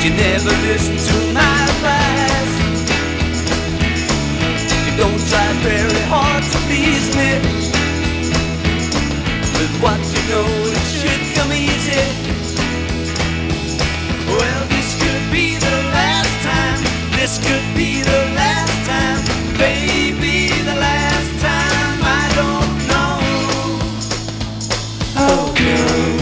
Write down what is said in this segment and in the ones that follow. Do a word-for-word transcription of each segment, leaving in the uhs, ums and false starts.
you never listen to my advice. You don't try very hard to please me. With what you know, it should come easy. Well, this could be the last time. This could be the last time, baby, the last time. I don't know. Oh no,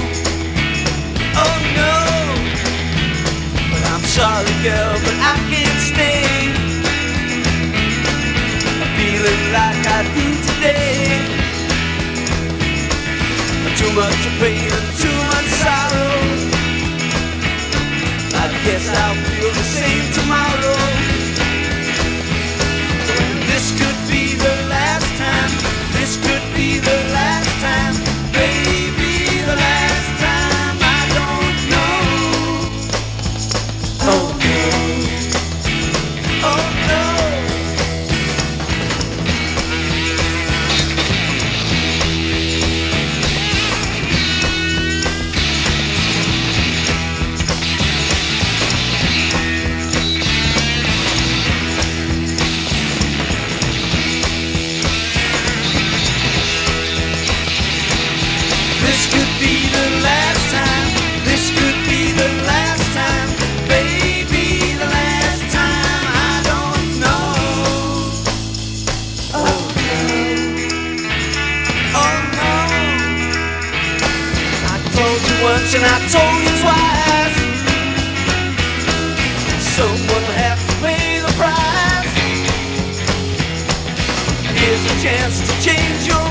oh no. But I'm sorry, girl, but I can't stay. I'm feeling like I do today. Too much pain and too much sorrow. I guess I'll feel the same tomorrow. This could be the last time. This could be the last time, baby, the last time. I don't know. Oh no, oh no. This could be the last time. This could be the last time, baby, the last time. I don't know. Oh no, oh no. I told you once and I told you twice. Someone will have to pay the price. Here's a chance to change your